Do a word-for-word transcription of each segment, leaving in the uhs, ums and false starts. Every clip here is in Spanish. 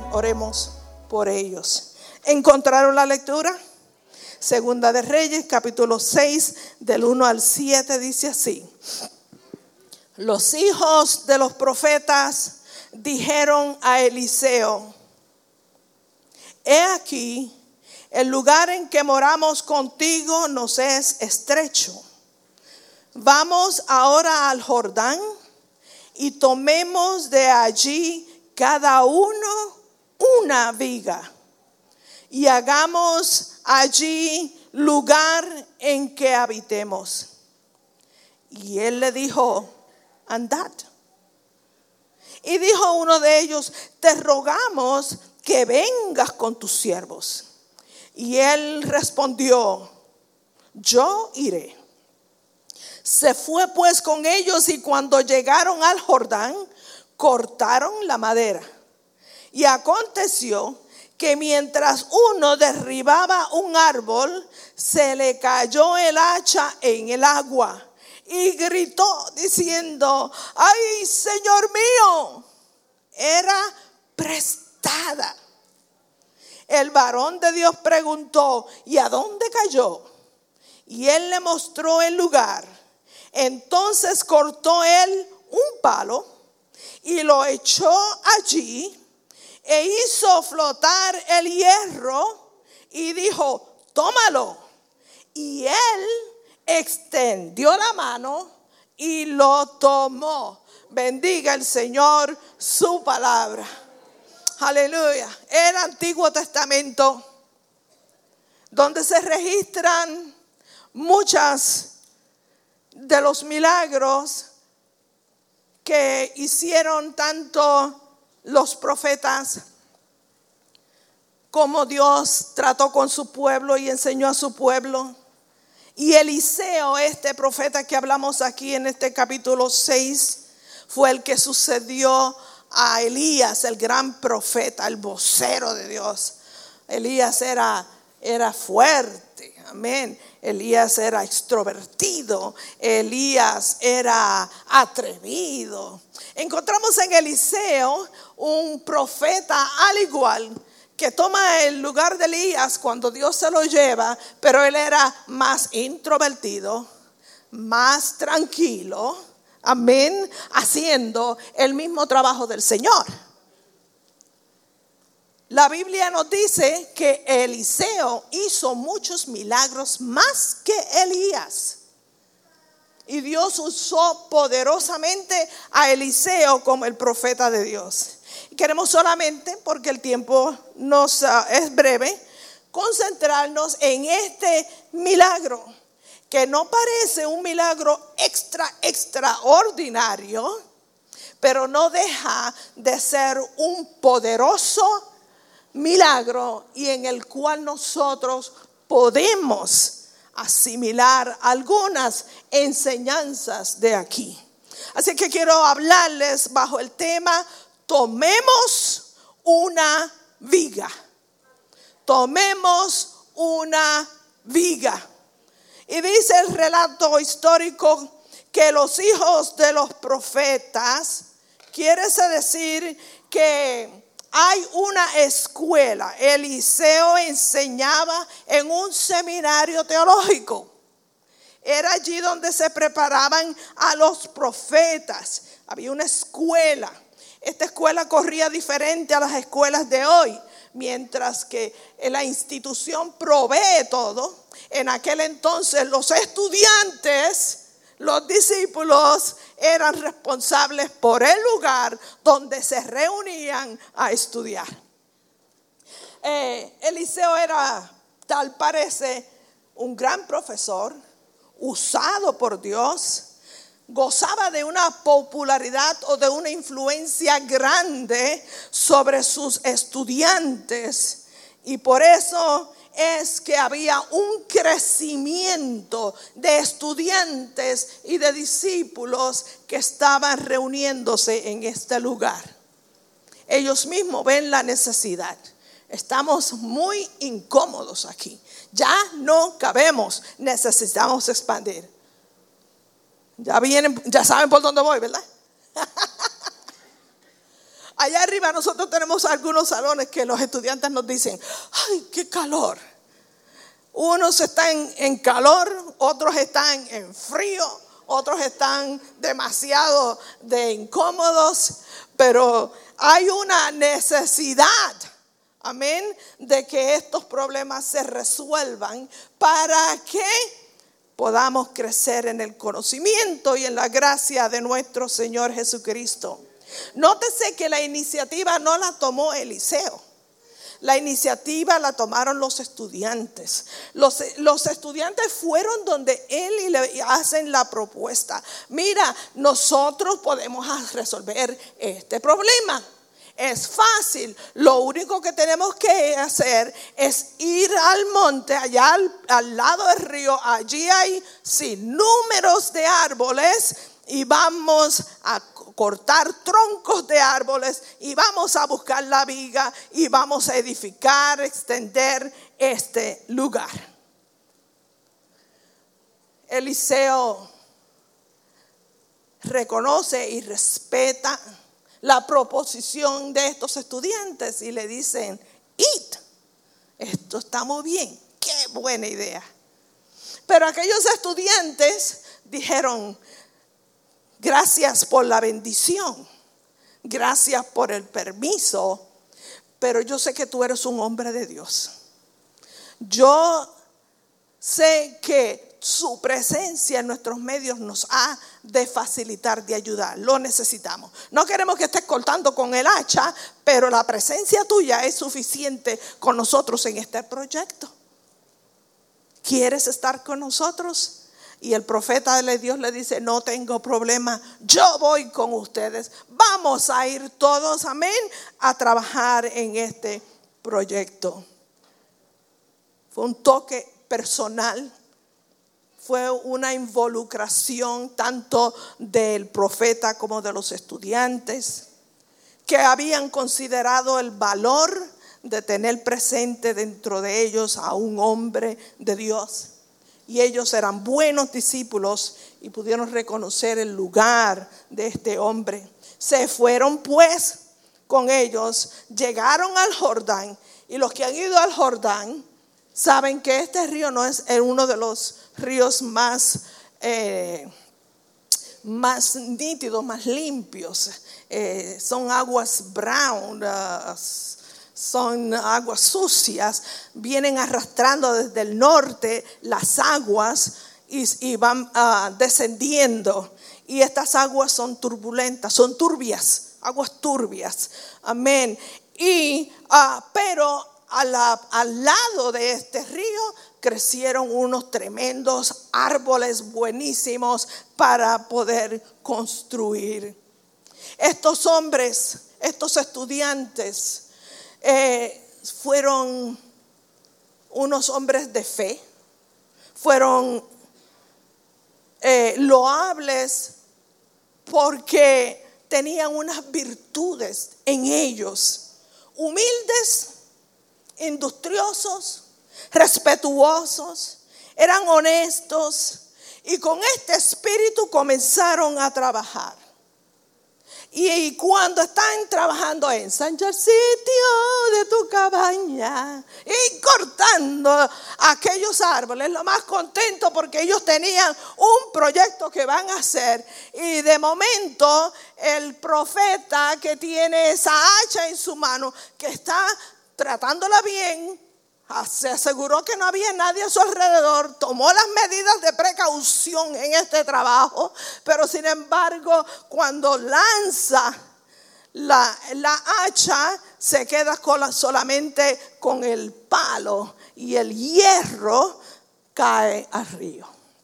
oremos por ellos. ¿Encontraron la lectura? Segunda de Reyes, capítulo seis, del uno al siete, dice así. Los hijos de los profetas dijeron a Eliseo: he aquí, el lugar en que moramos contigo nos es estrecho. Vamos ahora al Jordán y tomemos de allí cada uno una viga y hagamos allí lugar en que habitemos. Y él le dijo: andad. Y dijo uno de ellos: te rogamos que vengas con tus siervos. Y él respondió: yo iré. Se fue pues con ellos, y cuando llegaron al Jordán, cortaron la madera. Y aconteció que mientras uno derribaba un árbol, se le cayó el hacha en el agua. Y gritó diciendo: ¡ay, Señor mío! Era prestada. El varón de Dios preguntó: ¿y a dónde cayó? Y él le mostró el lugar. Entonces cortó él un palo y lo echó allí e hizo flotar el hierro y dijo: tómalo. Y él extendió la mano y lo tomó. Bendiga el Señor su palabra. Aleluya. El Antiguo Testamento, donde se registran muchas de los milagros que hicieron tanto los profetas como Dios trató con su pueblo y enseñó a su pueblo. Y Eliseo, este profeta que hablamos aquí en este capítulo seis, fue el que sucedió a Elías, el gran profeta, el vocero de Dios. Elías era, era fuerte, amén. Elías era extrovertido, Elías era atrevido. Encontramos en Eliseo un profeta al igual, que toma el lugar de Elías cuando Dios se lo lleva, pero él era más introvertido, más tranquilo, amén, haciendo el mismo trabajo del Señor. La Biblia nos dice que Eliseo hizo muchos milagros más que Elías. Y Dios usó poderosamente a Eliseo como el profeta de Dios. Y queremos solamente, porque el tiempo nos uh, es breve, concentrarnos en este milagro, que no parece un milagro extra, extraordinario, pero no deja de ser un poderoso milagro y en el cual nosotros podemos asimilar algunas enseñanzas de aquí. Así que quiero hablarles bajo el tema: tomemos una viga. Tomemos una viga. Y dice el relato histórico que los hijos de los profetas, quiere decir que hay una escuela. Eliseo enseñaba en un seminario teológico. Era allí donde se preparaban a los profetas. Había una escuela. Esta escuela corría diferente a las escuelas de hoy. Mientras que la institución provee todo, en aquel entonces los estudiantes, los discípulos, eran responsables por el lugar donde se reunían a estudiar. Eh, Eliseo era, tal parece, un gran profesor, usado por Dios. Gozaba de una popularidad o de una influencia grande sobre sus estudiantes. Y por eso es que había un crecimiento de estudiantes y de discípulos que estaban reuniéndose en este lugar. Ellos mismos ven la necesidad. Estamos muy incómodos aquí. Ya no cabemos, necesitamos expandir. Ya vienen, ya saben por dónde voy, ¿verdad? Allá arriba nosotros tenemos algunos salones que los estudiantes nos dicen, ¡ay, qué calor! Unos están en calor, otros están en frío, otros están demasiado de incómodos, pero hay una necesidad, amén, de que estos problemas se resuelvan para que podamos crecer en el conocimiento y en la gracia de nuestro Señor Jesucristo. Nótese que la iniciativa no la tomó Eliseo. La iniciativa la tomaron los estudiantes. Los, los estudiantes fueron donde él y le hacen la propuesta. Mira, nosotros podemos resolver este problema. Es fácil. Lo único que tenemos que hacer es ir al monte, allá al, al lado del río. Allí hay sin números de árboles y vamos a cortar troncos de árboles y vamos a buscar la viga y vamos a edificar, extender este lugar. Eliseo reconoce y respeta la proposición de estos estudiantes y le dicen, id, esto está muy bien, qué buena idea. Pero aquellos estudiantes dijeron, gracias por la bendición, gracias por el permiso, pero yo sé que tú eres un hombre de Dios. Yo sé que su presencia en nuestros medios nos ha de facilitar, de ayudar. Lo necesitamos. No queremos que estés cortando con el hacha, pero la presencia tuya es suficiente con nosotros en este proyecto. ¿Quieres estar con nosotros? Y el profeta de Dios le dice, no tengo problema, yo voy con ustedes. Vamos a ir todos, amén, a trabajar en este proyecto. Fue un toque personal. Fue una involucración tanto del profeta como de los estudiantes que habían considerado el valor de tener presente dentro de ellos a un hombre de Dios. Y ellos eran buenos discípulos y pudieron reconocer el lugar de este hombre. Se fueron pues con ellos, llegaron al Jordán. Y los que han ido al Jordán saben que este río no es uno de los ríos más, eh, más nítidos, más limpios. Eh, son aguas brown, uh, son aguas sucias. Vienen arrastrando desde el norte las aguas y, y van uh, descendiendo. Y estas aguas son turbulentas, son turbias, aguas turbias. Amén. Y, uh, pero a la, al lado de este río crecieron unos tremendos árboles buenísimos para poder construir. Estos hombres, estos estudiantes, eh, fueron unos hombres de fe, fueron eh, loables porque tenían unas virtudes en ellos, humildes, industriosos, respetuosos, eran honestos y con este espíritu comenzaron a trabajar. Y cuando están trabajando en ensancha el sitio de tu cabaña y cortando aquellos árboles, lo más contento porque ellos tenían un proyecto que van a hacer. Y de momento el profeta que tiene esa hacha en su mano, que está tratándola bien, se aseguró que no había nadie a su alrededor, tomó las medidas de precaución en este trabajo, pero sin embargo cuando lanza la, la hacha se queda con la, solamente con el palo y el hierro cae al río.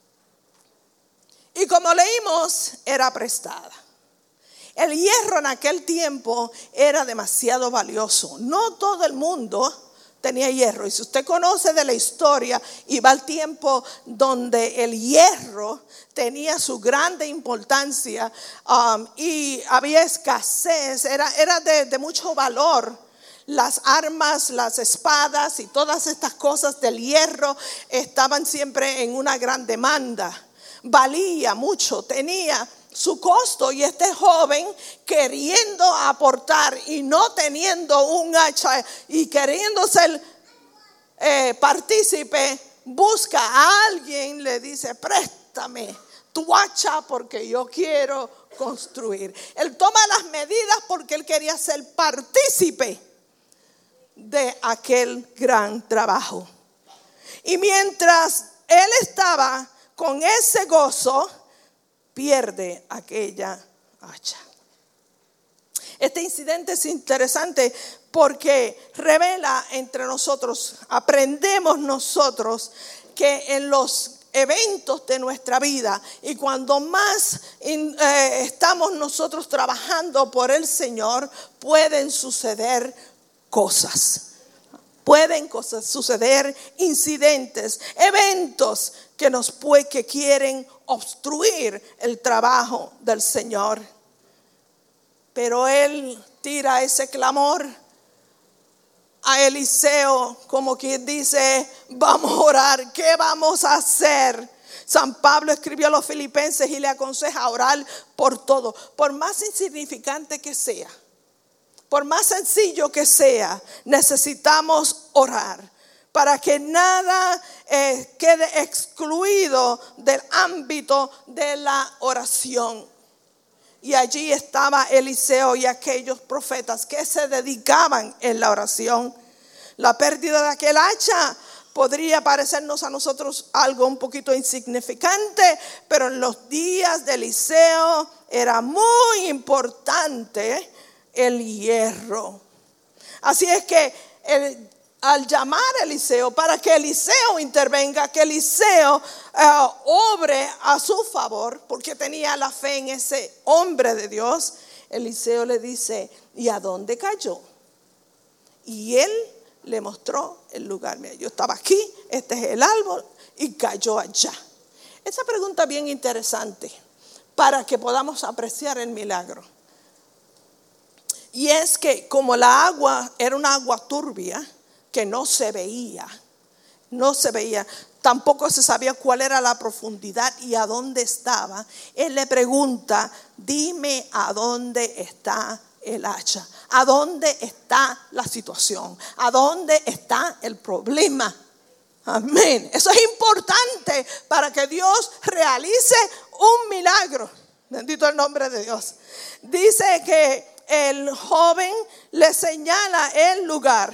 Y como leímos, era prestada. El hierro en aquel tiempo era demasiado valioso. No todo el mundo tenía hierro. Y si usted conoce de la historia y va al tiempo donde el hierro tenía su grande importancia um, y había escasez, era, era de, de mucho valor. Las armas, las espadas y todas estas cosas del hierro estaban siempre en una gran demanda. Valía mucho, tenía su costo, y este joven, queriendo aportar y no teniendo un hacha y queriendo ser eh, partícipe, busca a alguien, le dice: préstame tu hacha porque yo quiero construir. Él toma las medidas porque él quería ser partícipe de aquel gran trabajo. Y mientras él estaba con ese gozo, pierde aquella hacha. Este incidente es interesante porque revela entre nosotros, aprendemos nosotros que en los eventos de nuestra vida y cuando más eh, estamos nosotros trabajando por el Señor, pueden suceder cosas. Pueden cosas, suceder incidentes, eventos que nos puede, que quieren obstruir el trabajo del Señor. Pero él tira ese clamor a Eliseo, como quien dice: vamos a orar, ¿qué vamos a hacer? San Pablo escribió a los filipenses y le aconseja orar por todo, por más insignificante que sea, por más sencillo que sea, necesitamos orar para que nada eh, quede excluido del ámbito de la oración. Y allí estaba Eliseo y aquellos profetas que se dedicaban en la oración. La pérdida de aquel hacha podría parecernos a nosotros algo un poquito insignificante, pero en los días de Eliseo era muy importante el hierro. Así es que el, al llamar a Eliseo, para que Eliseo intervenga, que Eliseo uh, obre a su favor, porque tenía la fe en ese hombre de Dios, Eliseo le dice: ¿y a dónde cayó? Y él le mostró el lugar. Mira, yo estaba aquí, este es el árbol, y cayó allá. Esa pregunta es bien interesante para que podamos apreciar el milagro. Y es que como la agua era una agua turbia que no se veía, no se veía, tampoco se sabía cuál era la profundidad y a dónde estaba, él le pregunta: dime a dónde está el hacha, a dónde está la situación, a dónde está el problema. Amén. Eso es importante para que Dios realice un milagro. Bendito el nombre de Dios. Dice que el joven le señala el lugar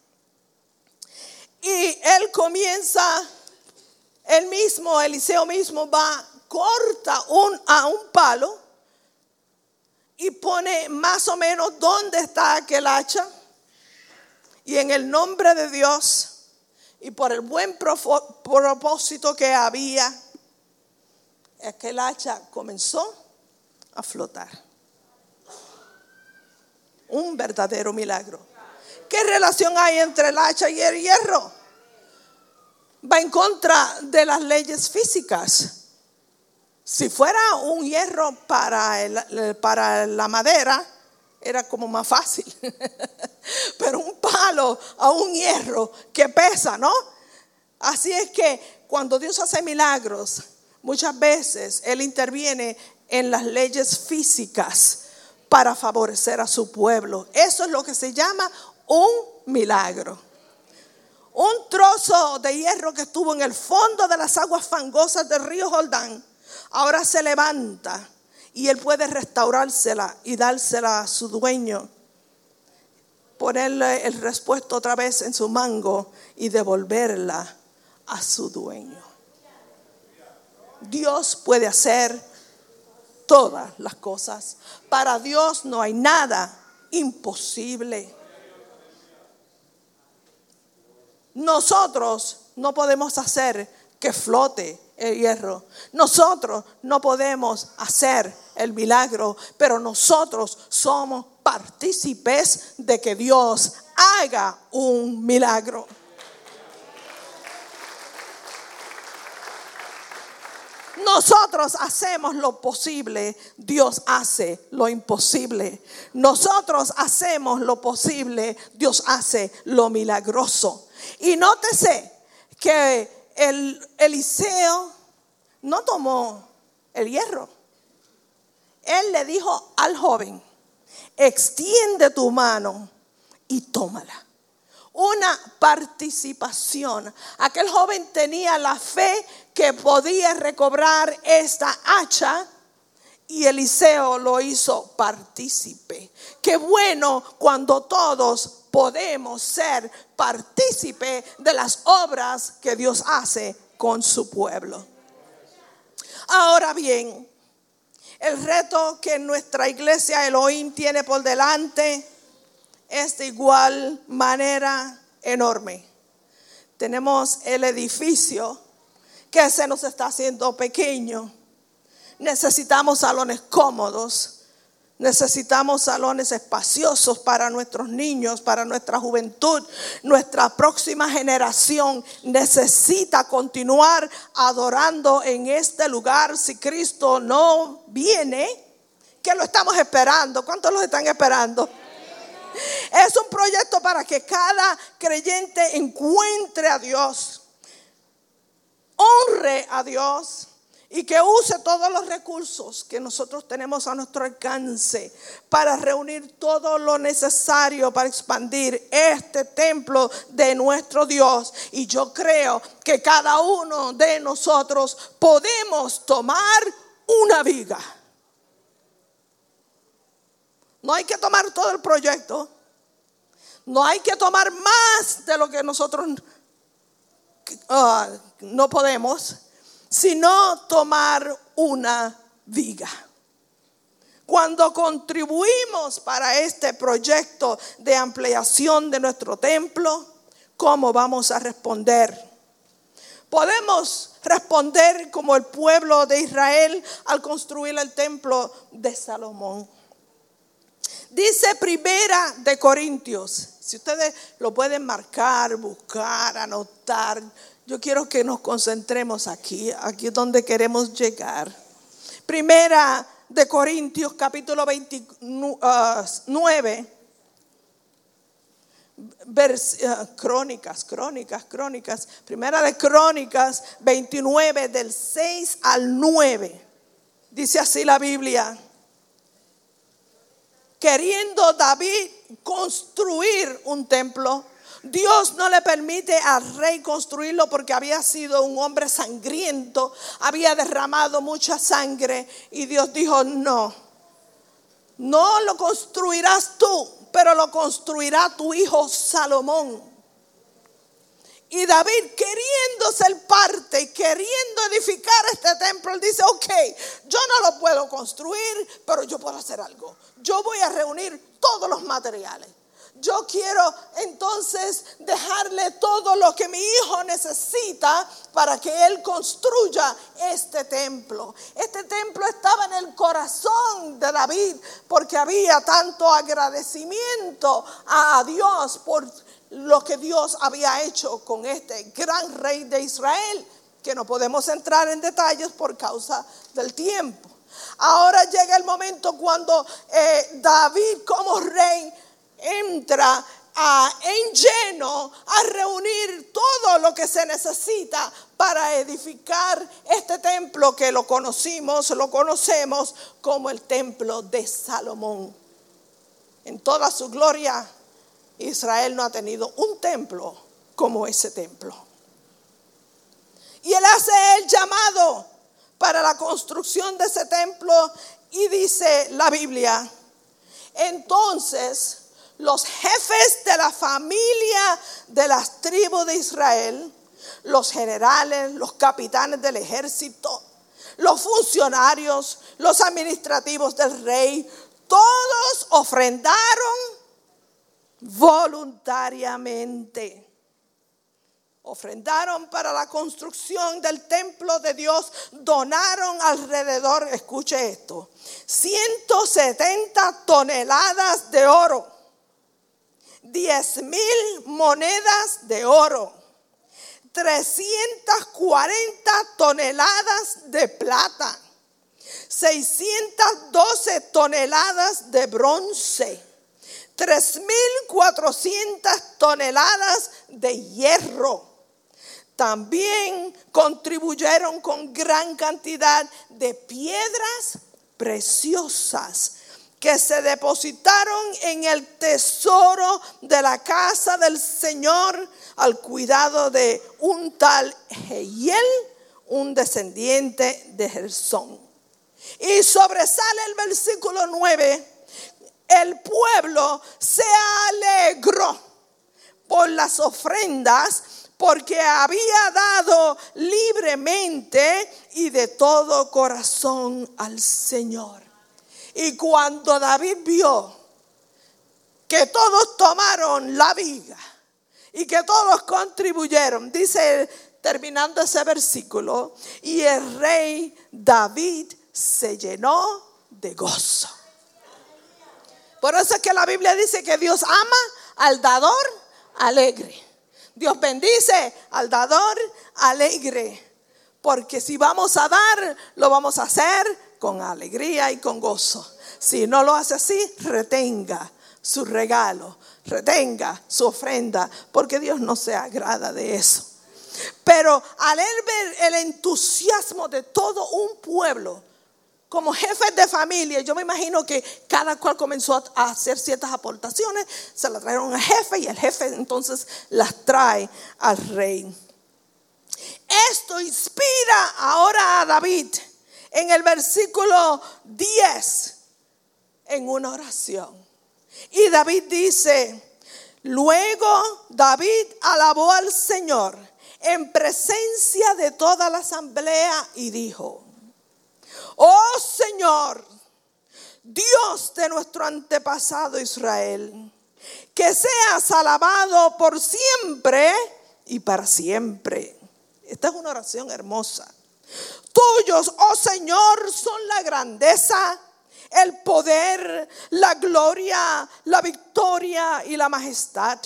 y él comienza, él mismo, Eliseo mismo va, corta un, a un palo y pone más o menos dónde está aquel hacha, y en el nombre de Dios y por el buen propósito que había, aquel hacha comenzó a flotar. Un verdadero milagro. ¿Qué relación hay entre el hacha y el hierro? Va en contra de las leyes físicas. Si fuera un hierro para, el, para la madera, era como más fácil. Pero un palo a un hierro que pesa, ¿no? Así es que cuando Dios hace milagros, muchas veces Él interviene en las leyes físicas para favorecer a su pueblo. Eso es lo que se llama un milagro. Un trozo de hierro que estuvo en el fondo de las aguas fangosas del río Jordán, ahora se levanta y él puede restaurársela y dársela a su dueño, ponerle el repuesto otra vez en su mango y devolverla a su dueño. Dios puede hacer todas las cosas. Para Dios no hay nada imposible. Nosotros no podemos hacer que flote el hierro. Nosotros no podemos hacer el milagro, pero nosotros somos partícipes de que Dios haga un milagro. Nosotros hacemos lo posible, Dios hace lo imposible. Nosotros hacemos lo posible, Dios hace lo milagroso. Y nótese que el Eliseo no tomó el hierro. Él le dijo al joven: extiende tu mano y tómala. Una participación. Aquel joven tenía la fe que podía recobrar esta hacha y Eliseo lo hizo partícipe. Qué bueno cuando todos podemos ser partícipe de las obras que Dios hace con su pueblo. Ahora bien, el reto que nuestra iglesia Elohim tiene por delante es de igual manera enorme. Tenemos el edificio que se nos está haciendo pequeño. Necesitamos salones cómodos. Necesitamos salones espaciosos para nuestros niños, para nuestra juventud. Nuestra próxima generación necesita continuar adorando en este lugar si Cristo no viene, que lo estamos esperando. ¿Cuántos los están esperando? Es un proyecto para que cada creyente encuentre a Dios, honre a Dios y que use todos los recursos que nosotros tenemos a nuestro alcance para reunir todo lo necesario para expandir este templo de nuestro Dios. Y yo creo que cada uno de nosotros podemos tomar una viga. No hay que tomar todo el proyecto. No hay que tomar más de lo que nosotros uh, no podemos, sino tomar una viga. Cuando contribuimos para este proyecto de ampliación de nuestro templo, ¿cómo vamos a responder? Podemos responder como el pueblo de Israel al construir el templo de Salomón. Dice Primera de Corintios, si ustedes lo pueden marcar, buscar, anotar. Yo quiero que nos concentremos aquí, aquí es donde queremos llegar. Primera de Corintios, capítulo veintinueve, vers, uh, crónicas, crónicas, crónicas. Primera de Crónicas veintinueve, del seis al nueve. Dice así la Biblia: queriendo David construir un templo, Dios no le permite al rey construirlo porque había sido un hombre sangriento, había derramado mucha sangre, y Dios dijo: no, no lo construirás tú, pero lo construirá tu hijo Salomón. Y David, queriendo ser parte y queriendo edificar este templo, él dice: ok, yo no lo puedo construir, pero yo puedo hacer algo. Yo voy a reunir todos los materiales. Yo quiero entonces dejarle todo lo que mi hijo necesita para que él construya este templo. Este templo estaba en el corazón de David porque había tanto agradecimiento a Dios por lo que Dios había hecho con este gran rey de Israel, que no podemos entrar en detalles por causa del tiempo. Ahora llega el momento cuando eh, David como rey entra a, en lleno a reunir todo lo que se necesita para edificar este templo que lo conocimos, lo conocemos como el templo de Salomón. En toda su gloria, Israel no ha tenido un templo como ese templo. Y él hace el llamado para la construcción de ese templo y dice la Biblia: entonces los jefes de la familia de las tribus de Israel, los generales, los capitanes del ejército, los funcionarios, los administrativos del rey, todos ofrendaron voluntariamente. Ofrendaron para la construcción del templo de Dios. Donaron alrededor, escuche esto, ciento setenta toneladas de oro, diez mil monedas de oro, trescientas cuarenta toneladas de plata, seiscientas doce toneladas de bronce, tres mil cuatrocientas toneladas de hierro. También contribuyeron con gran cantidad de piedras preciosas que se depositaron en el tesoro de la casa del Señor al cuidado de un tal Jehiel, un descendiente de Gersón. Y sobresale el versículo nueve. El pueblo se alegró por las ofrendas, porque había dado libremente y de todo corazón al Señor. Y cuando David vio que todos tomaron la viga y que todos contribuyeron, dice terminando ese versículo, y el rey David se llenó de gozo. Por eso es que la Biblia dice que Dios ama al dador alegre. Dios bendice al dador alegre. Porque si vamos a dar, lo vamos a hacer con alegría y con gozo. Si no lo hace así, retenga su regalo, retenga su ofrenda, porque Dios no se agrada de eso. Pero al ver el entusiasmo de todo un pueblo, como jefes de familia, yo me imagino que cada cual comenzó a hacer ciertas aportaciones, se las trajeron al jefe y el jefe entonces las trae al rey. Esto inspira ahora a David en el versículo diez en una oración. Y David dice: luego David alabó al Señor en presencia de toda la asamblea y dijo: oh Señor, Dios de nuestro antepasado Israel, que seas alabado por siempre y para siempre. Esta es una oración hermosa. Tuyos, oh Señor, son la grandeza, el poder, la gloria, la victoria y la majestad.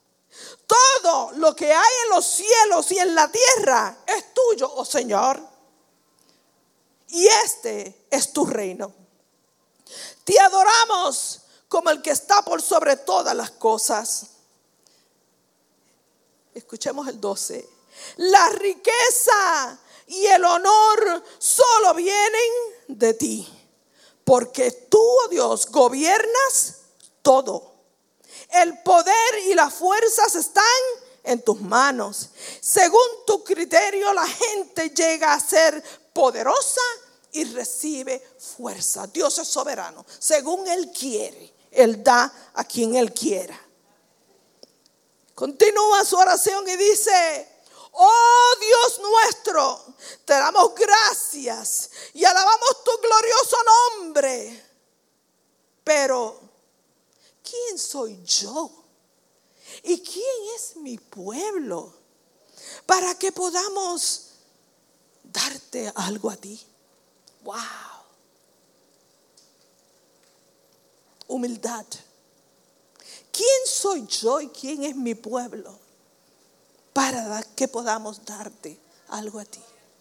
Todo lo que hay en los cielos y en la tierra es tuyo, oh Señor. Y este es tu reino. Te adoramos como el que está por sobre todas las cosas. Escuchemos el doce. La riqueza y el honor solo vienen de ti, porque tú, oh Dios, gobiernas todo. El poder y las fuerzas están en tus manos. Según tu criterio, la gente llega a ser poderosa y recibe fuerza. Dios es soberano. Según Él quiere, Él da a quien Él quiera. Continúa su oración y dice: oh Dios nuestro, te damos gracias y alabamos tu glorioso nombre. Pero, ¿quién soy yo? ¿Y quién es mi pueblo para que podamos darte algo a ti? Wow. Humildad. ¿Quién soy yo y quién es mi pueblo para que podamos darte algo a ti?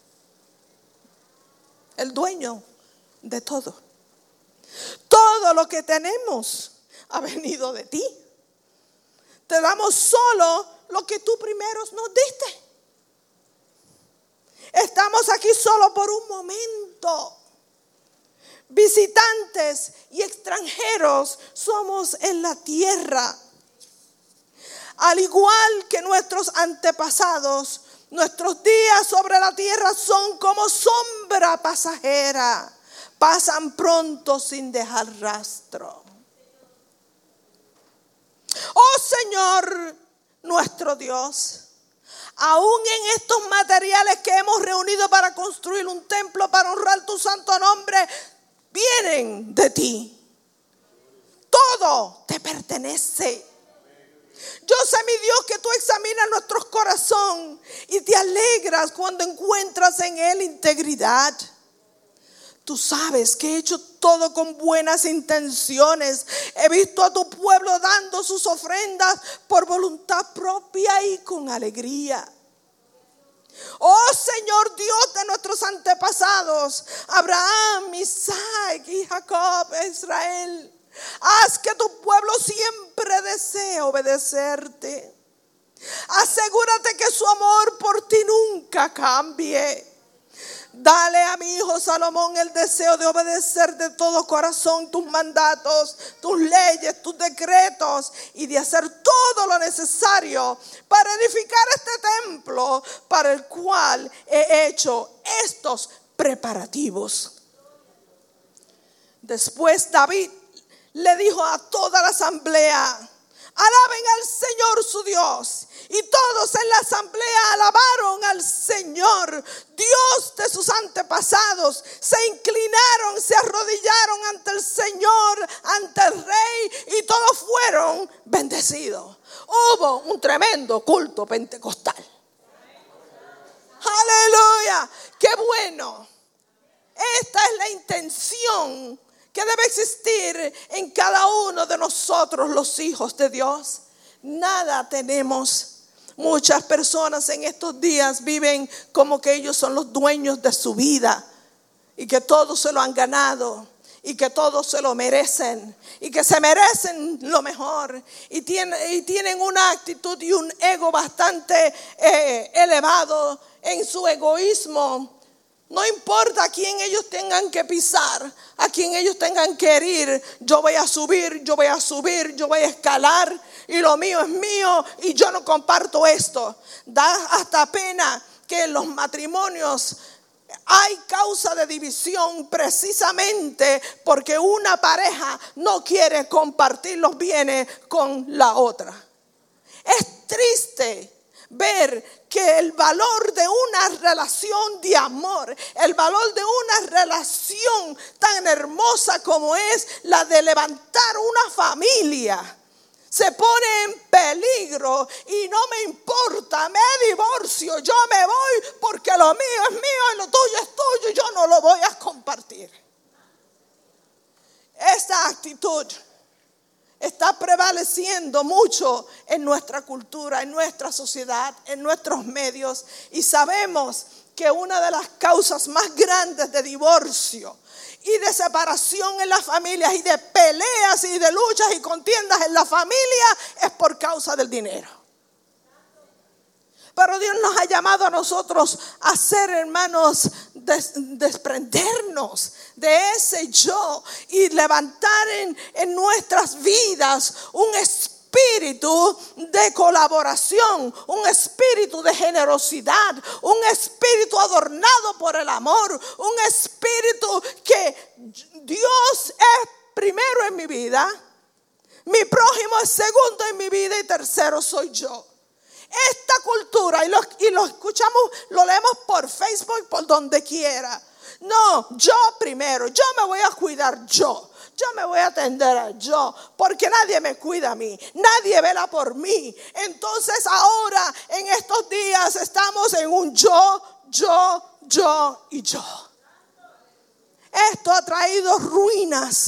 El dueño de todo. Todo lo que tenemos ha venido de ti. Te damos solo lo que tú primero nos diste. Estamos aquí solo por un momento. Visitantes y extranjeros somos en la tierra. Al igual que nuestros antepasados, nuestros días sobre la tierra son como sombra pasajera. Pasan pronto sin dejar rastro. Oh Señor, nuestro Dios, aún en estos materiales que hemos reunido para construir un templo para honrar tu santo nombre, vienen de ti. Todo te pertenece. Yo sé, mi Dios, que tú examinas nuestros corazones y te alegras cuando encuentras en él integridad. Tú sabes que he hecho todo con buenas intenciones. He visto a tu pueblo dando sus ofrendas por voluntad propia y con alegría. Oh Señor Dios de nuestros antepasados, Abraham, Isaac y Jacob, Israel, haz que tu pueblo siempre desee obedecerte. Asegúrate que su amor por ti nunca cambie. Dale a mi hijo Salomón el deseo de obedecer de todo corazón tus mandatos, tus leyes, tus decretos y de hacer todo lo necesario para edificar este templo para el cual he hecho estos preparativos. Después David le dijo a toda la asamblea: alaben al Señor su Dios. Y todos en la asamblea alabaron al Señor, Dios de sus antepasados. Se inclinaron, se arrodillaron ante el Señor, ante el Rey, y todos fueron bendecidos. Hubo un tremendo culto pentecostal. Aleluya, qué bueno. Esta es la intención que debe existir en cada uno de nosotros, los hijos de Dios. Nada tenemos. Muchas personas en estos días viven como que ellos son los dueños de su vida y que todos se lo han ganado y que todos se lo merecen y que se merecen lo mejor y tienen, y tienen una actitud y un ego bastante eh, elevado en su egoísmo. No importa a quién ellos tengan que pisar, a quién ellos tengan que herir. Yo voy a subir, yo voy a subir, yo voy a escalar y lo mío es mío y yo no comparto esto. Da hasta pena que en los matrimonios hay causa de división precisamente porque una pareja no quiere compartir los bienes con la otra. Es triste ver que el valor de una relación de amor, el valor de una relación tan hermosa como es la de levantar una familia, se pone en peligro y no me importa, me divorcio, yo me voy porque lo mío es mío y lo tuyo es tuyo y yo no lo voy a compartir. Esta actitud está prevaleciendo mucho en nuestra cultura, en nuestra sociedad, en nuestros medios. Y sabemos que una de las causas más grandes de divorcio y de separación en las familias y de peleas y de luchas y contiendas en la familia es por causa del dinero. Pero Dios nos ha llamado a nosotros a ser, hermanos, des, desprendernos de ese yo y levantar en, en nuestras vidas un espíritu de colaboración, un espíritu de generosidad, un espíritu adornado por el amor, un espíritu que Dios es primero en mi vida, mi prójimo es segundo en mi vida y tercero soy yo. Esta cultura, y lo, y lo escuchamos, lo leemos por Facebook, por donde quiera. No, yo primero, yo me voy a cuidar yo. Yo me voy a atender a yo, porque nadie me cuida a mí, nadie vela por mí. Entonces ahora, en estos días, estamos en un yo, yo, yo y yo. Esto ha traído ruinas.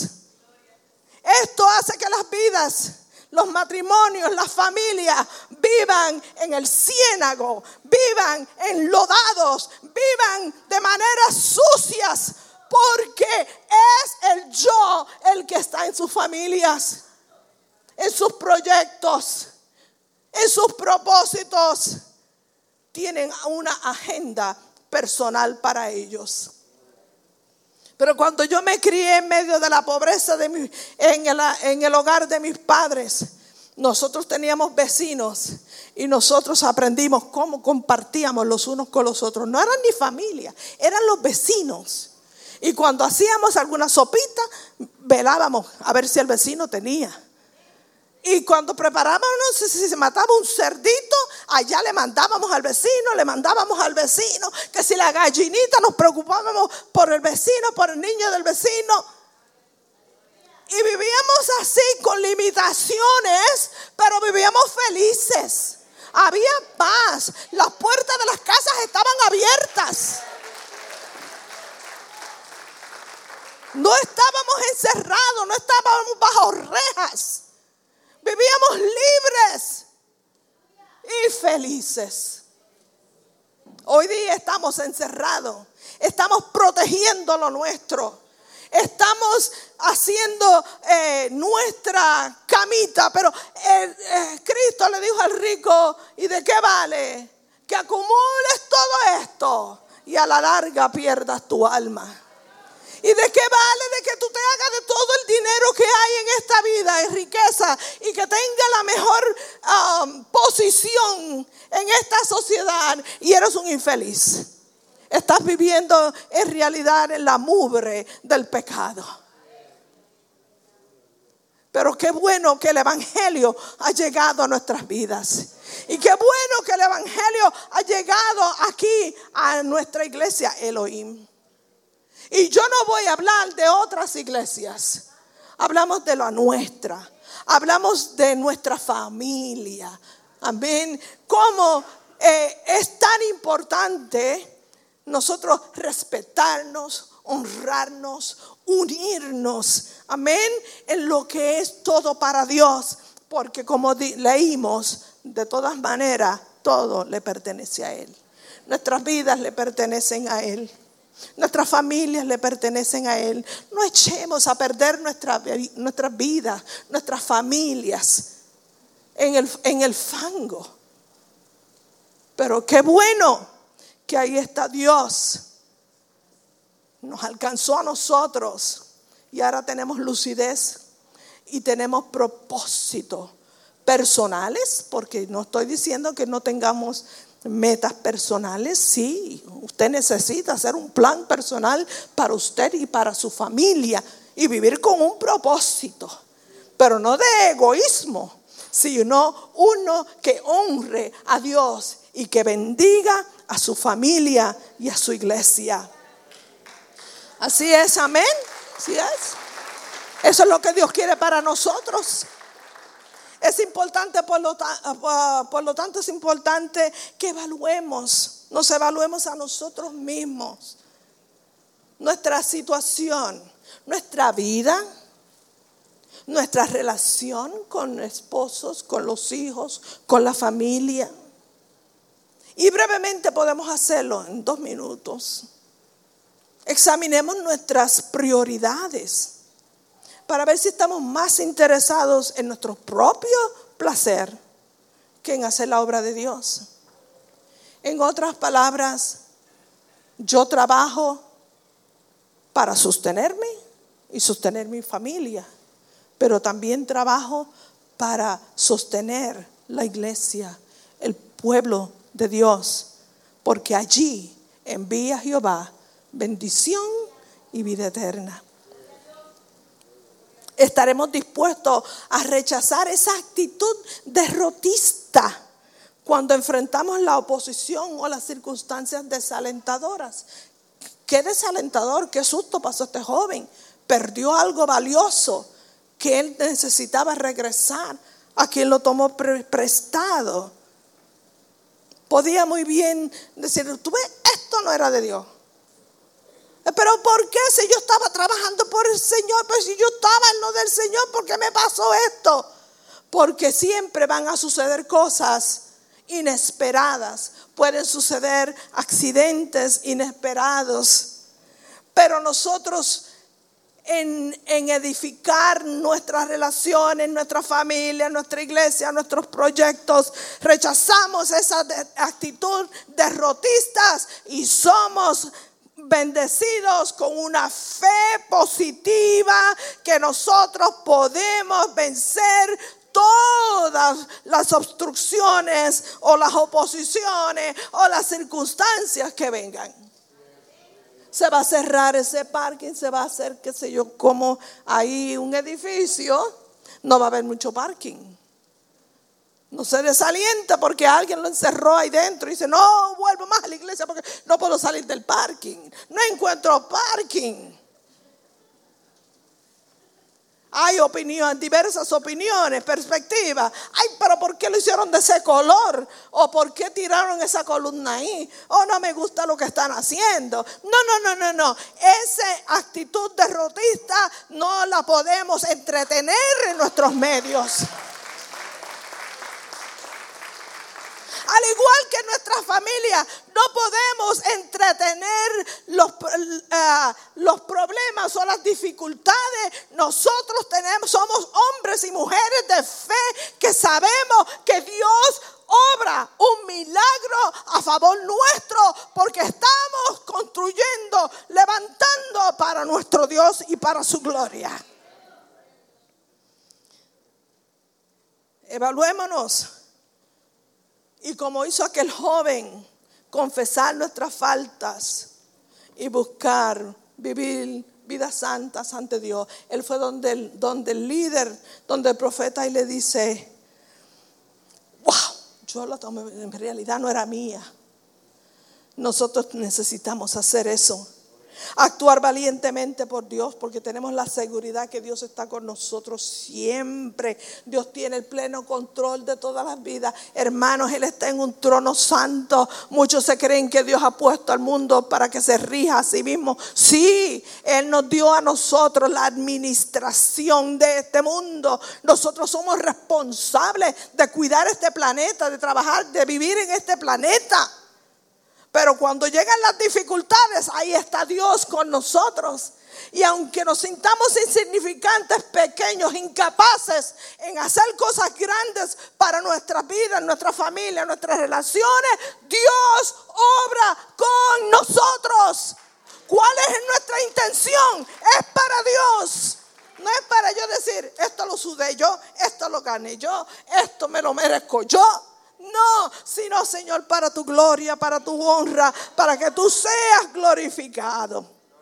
Esto hace que las vidas, los matrimonios, las familias vivan en el ciénago, vivan enlodados, vivan de maneras sucias, porque es el yo el que está en sus familias, en sus proyectos, en sus propósitos. Tienen una agenda personal para ellos. Pero cuando yo me crié en medio de la pobreza de mi, en, el, en el hogar de mis padres, nosotros teníamos vecinos y nosotros aprendimos cómo compartíamos los unos con los otros. No eran ni familia, eran los vecinos. Y cuando hacíamos alguna sopita, velábamos a ver si el vecino tenía. Y cuando preparábamos, no sé si se mataba un cerdito, allá le mandábamos al vecino, le mandábamos al vecino, que si la gallinita, nos preocupábamos por el vecino, por el niño del vecino. Y vivíamos así con limitaciones, pero vivíamos felices. Había paz, las puertas de las casas estaban abiertas. No estábamos encerrados, no estábamos bajo rejas. Vivíamos libres y felices. Hoy día estamos encerrados, estamos protegiendo lo nuestro, estamos haciendo eh, nuestra camita, pero eh, eh, Cristo le dijo al rico: ¿y de qué vale que acumules todo esto y a la larga pierdas tu alma. ¿Y de qué vale de que tú te hagas de todo el dinero que hay en esta vida, en riqueza, y que tenga la mejor um, posición en esta sociedad y eres un infeliz? Estás viviendo en realidad en la mugre del pecado. Pero qué bueno que el evangelio ha llegado a nuestras vidas. Y qué bueno que el evangelio ha llegado aquí a nuestra iglesia Elohim. Y yo no voy a hablar de otras iglesias. Hablamos de la nuestra. Hablamos de nuestra familia. Amén. Cómo eh, es tan importante nosotros respetarnos, honrarnos, unirnos. Amén. En lo que es todo para Dios. Porque como di- leímos, de todas maneras, todo le pertenece a Él. Nuestras vidas le pertenecen a Él. Nuestras familias le pertenecen a Él. No echemos a perder nuestra, nuestras vidas, nuestras familias en el, en el fango. Pero qué bueno que ahí está Dios. Nos alcanzó a nosotros y ahora tenemos lucidez y tenemos propósito personales, porque no estoy diciendo que no tengamos metas personales. Sí, usted necesita hacer un plan personal para usted y para su familia y vivir con un propósito, pero no de egoísmo, sino uno que honre a Dios y que bendiga a su familia y a su iglesia. Así es, amén. Así es. Eso es lo que Dios quiere para nosotros. Es importante, por lo, por lo tanto, es importante que evaluemos, nos evaluemos a nosotros mismos, nuestra situación, nuestra vida, nuestra relación con esposos, con los hijos, con la familia. Y brevemente podemos hacerlo en dos minutos. Examinemos nuestras prioridades para ver si estamos más interesados en nuestro propio placer que en hacer la obra de Dios. En otras palabras, yo trabajo para sostenerme y sostener mi familia, pero también trabajo para sostener la iglesia, el pueblo de Dios, porque allí envía Jehová bendición y vida eterna. Estaremos dispuestos a rechazar esa actitud derrotista cuando enfrentamos la oposición o las circunstancias desalentadoras. Qué desalentador, qué susto pasó este joven. Perdió algo valioso que él necesitaba regresar a quien lo tomó pre- prestado. Podía muy bien decir, tú ves, esto no era de Dios. Pero ¿por qué si yo estaba trabajando por el Señor? Pero si yo estaba en lo del Señor, ¿por qué me pasó esto? Porque siempre van a suceder cosas inesperadas. Pueden suceder accidentes inesperados. Pero nosotros en, en edificar nuestras relaciones, nuestra familia, nuestra iglesia, nuestros proyectos, rechazamos esa de, actitud derrotistas y somos bendecidos con una fe positiva que nosotros podemos vencer todas las obstrucciones o las oposiciones o las circunstancias que vengan. Se va a cerrar ese parking, se va a hacer, qué sé yo, como ahí un edificio, no va a haber mucho parking. No se desalienta porque alguien lo encerró ahí dentro y dice, no vuelvo más a la iglesia porque no puedo salir del parking. No encuentro parking. Hay opiniones, diversas opiniones, perspectivas. Ay, pero ¿por qué lo hicieron de ese color? ¿O por qué tiraron esa columna ahí? ¿O no me gusta lo que están haciendo? No, no, no, no, no. Esa actitud derrotista no la podemos entretener en nuestros medios. Al igual que nuestra familia, no podemos entretener los, uh, los problemas o las dificultades. Nosotros tenemos, somos hombres y mujeres de fe que sabemos que Dios obra un milagro a favor nuestro, porque estamos construyendo, levantando para nuestro Dios y para su gloria. Evaluémonos. Y como hizo aquel joven, confesar nuestras faltas y buscar vivir vidas santas ante Dios. Él fue donde el, donde el líder, donde el profeta, y le dice: wow, yo lo tomé, en realidad no era mía. Nosotros necesitamos hacer eso. Actuar valientemente por Dios, porque tenemos la seguridad que Dios está con nosotros siempre. Dios tiene el pleno control de todas las vidas. Hermanos, Él está en un trono santo. Muchos se creen que Dios ha puesto al mundo para que se rija a sí mismo. Sí, Él nos dio a nosotros la administración de este mundo. Nosotros somos responsables de cuidar este planeta, de trabajar, de vivir en este planeta. Pero cuando llegan las dificultades, ahí está Dios con nosotros. Y aunque nos sintamos insignificantes, pequeños, incapaces en hacer cosas grandes para nuestras vidas, nuestra familia, nuestras relaciones, Dios obra con nosotros. ¿Cuál es nuestra intención? Es para Dios. No es para yo decir, esto lo sudé yo, esto lo gané yo, esto me lo merezco yo. No, sino, Señor, para tu gloria, para tu honra, para que tú seas glorificado.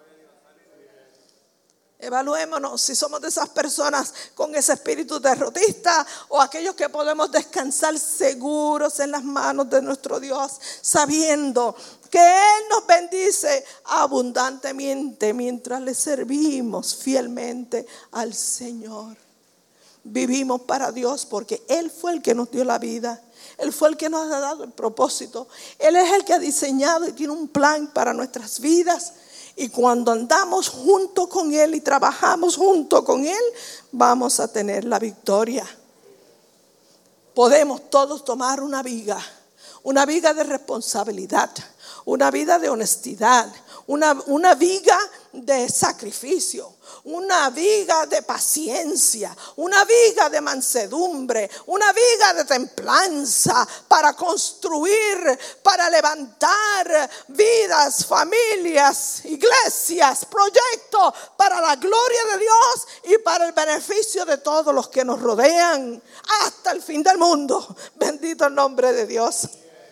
Evaluémonos si somos de esas personas con ese espíritu derrotista, o aquellos que podemos descansar seguros en las manos de nuestro Dios, sabiendo que Él nos bendice abundantemente mientras le servimos fielmente al Señor. Vivimos para Dios porque Él fue el que nos dio la vida. Él fue el que nos ha dado el propósito. Él es el que ha diseñado y tiene un plan para nuestras vidas. Y cuando andamos junto con Él y trabajamos junto con Él, vamos a tener la victoria. Podemos todos tomar una viga, una viga de responsabilidad, una vida de honestidad, una, una viga de sacrificio, una viga de paciencia, una viga de mansedumbre, una viga de templanza para construir, para levantar vidas, familias, iglesias, proyectos para la gloria de Dios y para el beneficio de todos los que nos rodean hasta el fin del mundo. Bendito el nombre de Dios.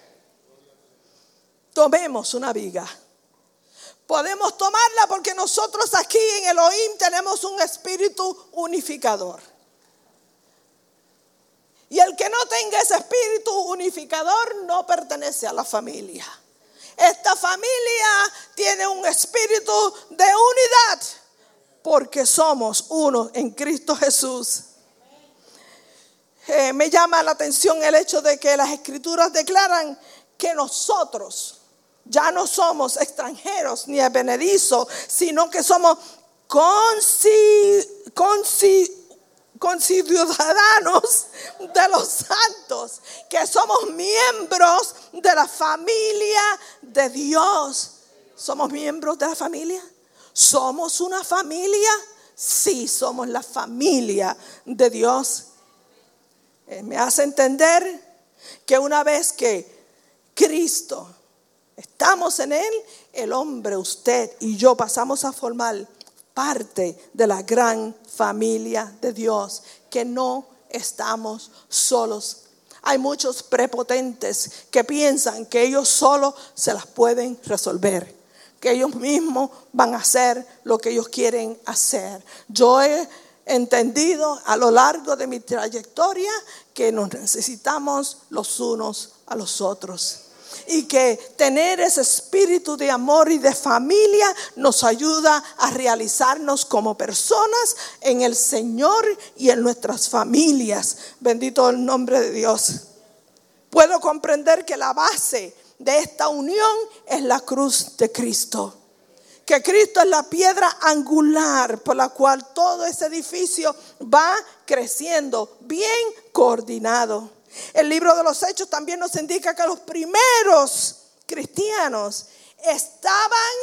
Tomemos una viga. Podemos tomarla porque nosotros aquí en Elohim tenemos un espíritu unificador. Y el que no tenga ese espíritu unificador no pertenece a la familia. Esta familia tiene un espíritu de unidad porque somos uno en Cristo Jesús. Eh, me llama la atención el hecho de que las Escrituras declaran que nosotros ya no somos extranjeros ni advenedizos, sino que somos conci, conci, conciudadanos de los santos, que somos miembros de la familia de Dios. ¿Somos miembros de la familia? ¿Somos una familia? Sí, somos la familia de Dios. Eh, me hace entender que una vez que Cristo, estamos en Él, el hombre, usted y yo pasamos a formar parte de la gran familia de Dios, que no estamos solos. Hay muchos prepotentes que piensan que ellos solos se las pueden resolver, que ellos mismos van a hacer lo que ellos quieren hacer. Yo he entendido a lo largo de mi trayectoria que nos necesitamos los unos a los otros. Y que tener ese espíritu de amor y de familia nos ayuda a realizarnos como personas en el Señor y en nuestras familias. Bendito el nombre de Dios. Puedo comprender que la base de esta unión es la cruz de Cristo. Que Cristo es la piedra angular por la cual todo ese edificio va creciendo bien coordinado. El libro de los Hechos también nos indica que los primeros cristianos estaban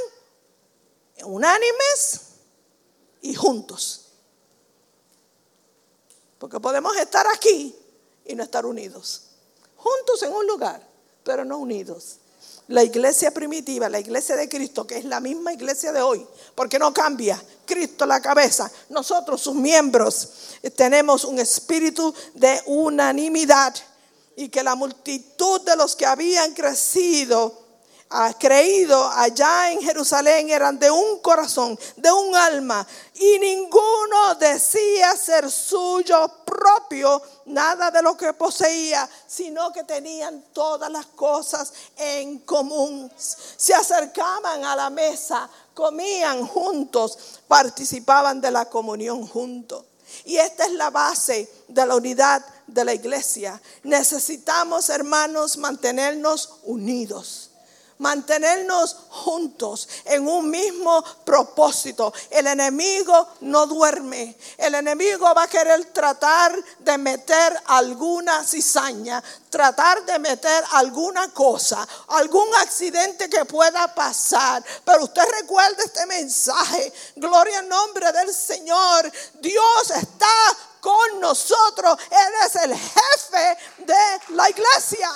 unánimes y juntos. Porque podemos estar aquí y no estar unidos. juntos en un lugar, pero no unidos. La iglesia primitiva, la iglesia de Cristo, que es la misma iglesia de hoy, porque no cambia. Cristo la cabeza, nosotros sus miembros, tenemos un espíritu de unanimidad, y que la multitud de los que habían crecido, ha creído allá en Jerusalén, eran de un corazón, de un alma, y ninguno decía ser suyo propio nada de lo que poseía, sino que tenían todas las cosas en común. Se acercaban a la mesa, comían juntos, participaban de la comunión juntos. Y esta es la base de la unidad de la iglesia. Necesitamos, hermanos, mantenernos unidos. Mantenernos juntos en un mismo propósito. El enemigo no duerme. El enemigo va a querer tratar de meter alguna cizaña, tratar de meter alguna cosa, algún accidente que pueda pasar. Pero usted recuerde este mensaje. Gloria al nombre del Señor. Dios está con nosotros. Él es el jefe de la iglesia.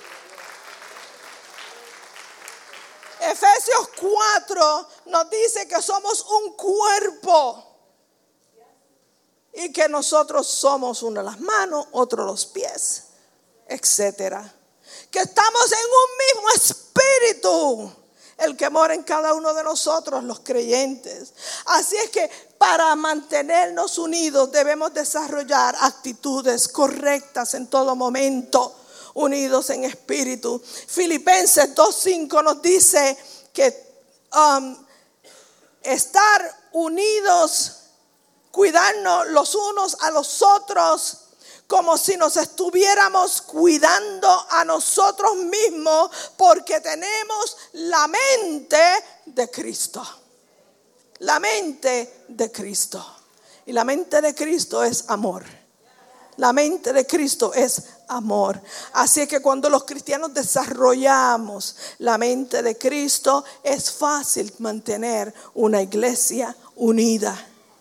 Efesios cuatro nos dice que somos un cuerpo y que nosotros somos uno las manos, otro los pies, etcétera. Que estamos en un mismo espíritu, el que mora en cada uno de nosotros, los creyentes. Así es que para mantenernos unidos debemos desarrollar actitudes correctas en todo momento, unidos en espíritu. Filipenses dos cinco nos dice que um, estar unidos, cuidarnos los unos a los otros, como si nos estuviéramos cuidando a nosotros mismos, porque tenemos la mente de Cristo. La mente de Cristo. Y la mente de Cristo es amor. La mente de Cristo es amor. Así que cuando los cristianos desarrollamos la mente de Cristo, es fácil mantener una iglesia unida.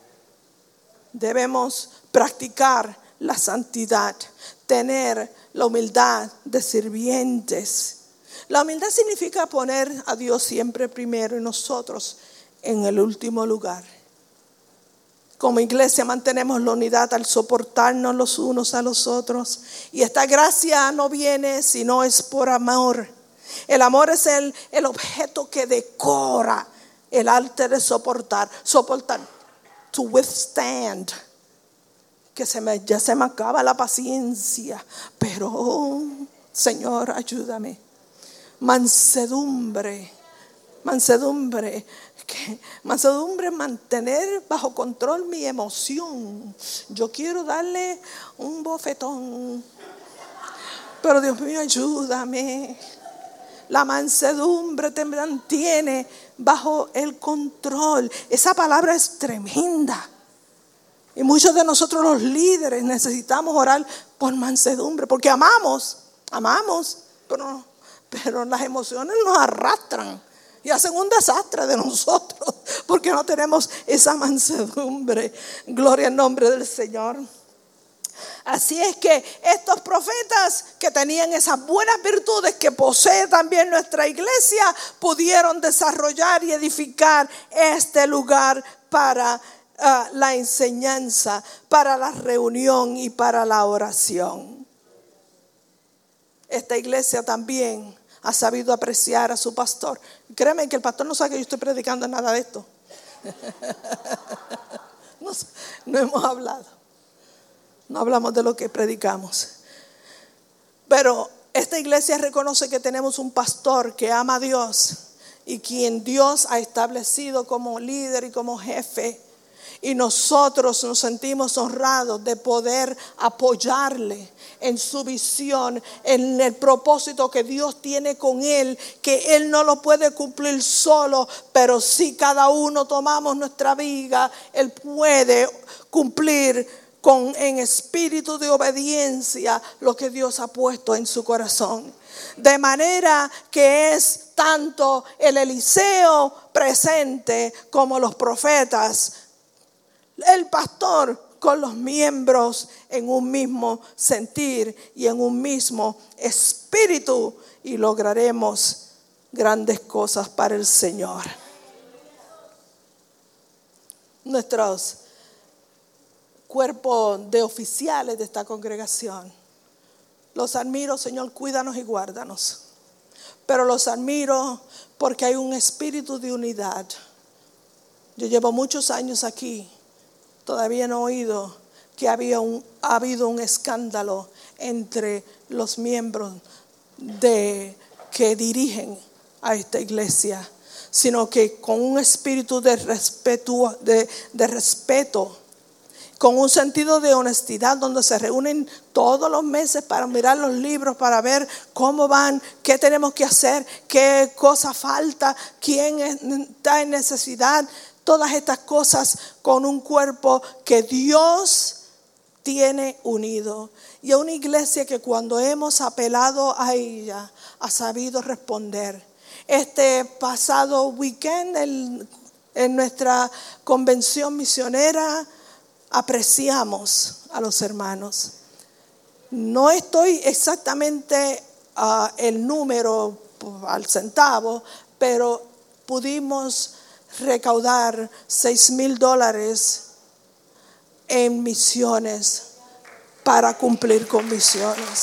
Debemos practicar la santidad, tener la humildad de sirvientes. La humildad significa poner a Dios siempre primero y nosotros en el último lugar. Como iglesia mantenemos la unidad al soportarnos los unos a los otros. Y esta gracia no viene si no es por amor. El amor es el, el objeto que decora el arte de soportar. Soportar, to withstand. Que se me, ya se me acaba la paciencia. Pero, oh, Señor, ayúdame. Mansedumbre. Mansedumbre. Que mansedumbre, mantener bajo control mi emoción. Yo quiero darle un bofetón, pero Dios mío, ayúdame. La mansedumbre te mantiene bajo el control. Esa palabra es tremenda. Y muchos de nosotros los líderes necesitamos orar por mansedumbre, porque amamos, amamos, pero, pero las emociones nos arrastran. Y hacen un desastre de nosotros porque no tenemos esa mansedumbre. Gloria al nombre del Señor. Así es que estos profetas que tenían esas buenas virtudes que posee también nuestra iglesia, pudieron desarrollar y edificar este lugar para uh, la enseñanza, para la reunión y para la oración. Esta iglesia también ha sabido apreciar a su pastor. Créeme que el pastor no sabe que yo estoy predicando nada de esto. No, no hemos hablado. No hablamos de lo que predicamos. Pero esta iglesia reconoce que tenemos un pastor que ama a Dios y quien Dios ha establecido como líder y como jefe. Y nosotros nos sentimos honrados de poder apoyarle en su visión, en el propósito que Dios tiene con él, que él no lo puede cumplir solo, pero si cada uno tomamos nuestra viga, él puede cumplir con, en espíritu de obediencia lo que Dios ha puesto en su corazón. De manera que es tanto el Eliseo presente como los profetas, el pastor con los miembros en un mismo sentir y en un mismo espíritu, y lograremos grandes cosas para el Señor. Nuestros cuerpos de oficiales de esta congregación, los admiro, Señor, cuídanos y guárdanos. Pero los admiro porque hay un espíritu de unidad. Yo llevo muchos años aquí, todavía no he oído que había un, ha habido un escándalo entre los miembros de, que dirigen a esta iglesia, sino que con un espíritu de respeto, de, de respeto, con un sentido de honestidad, donde se reúnen todos los meses para mirar los libros, para ver cómo van, qué tenemos que hacer, qué cosa falta, quién está en necesidad. Todas estas cosas con un cuerpo que Dios tiene unido. Y a una iglesia que cuando hemos apelado a ella, ha sabido responder. Este pasado weekend, el, en nuestra convención misionera, apreciamos a los hermanos. No estoy exactamente uh, el número al centavo, pero pudimos recaudar seis mil dólares en misiones para cumplir con misiones.